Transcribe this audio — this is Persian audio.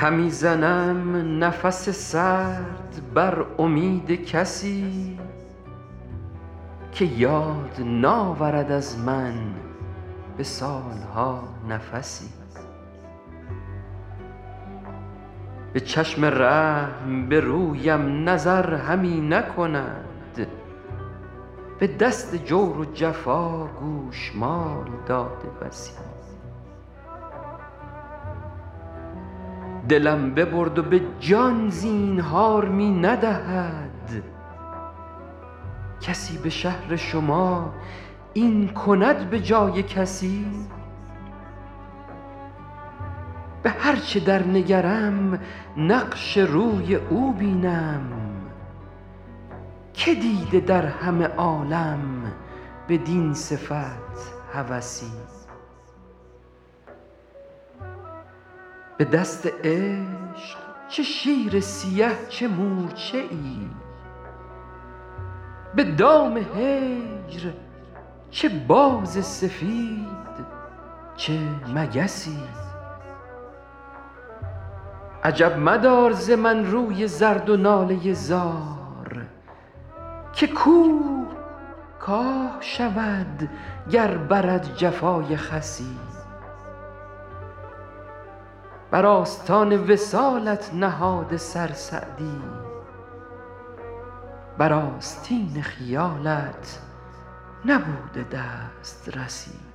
همی زنم نفس سرد بر امید کسی که یاد ناورد از من به سالها نفسی. به چشم رحم به رویم نظر همی نکند، به دست جور و جفا گوشمال داده بسی. دلم ببرد و به جان زینهار می ندهد، کسی به شهر شما این کند به جای کسی؟ به هر چه در نگرم نقش روی او بینم، که دیده در همه عالم بدین صفت هوسی. به دست عشق چه شیر سیه چه مورچه ای، به دام هجر چه باز سفید چه مگسی. عجب مدار ز من روی زرد و ناله زار، که کوه کاه شود گر برد جفای خسی. بر آستان وصالت نهاده سر سعدی، بر آستین خیالت نبوده دست رسی.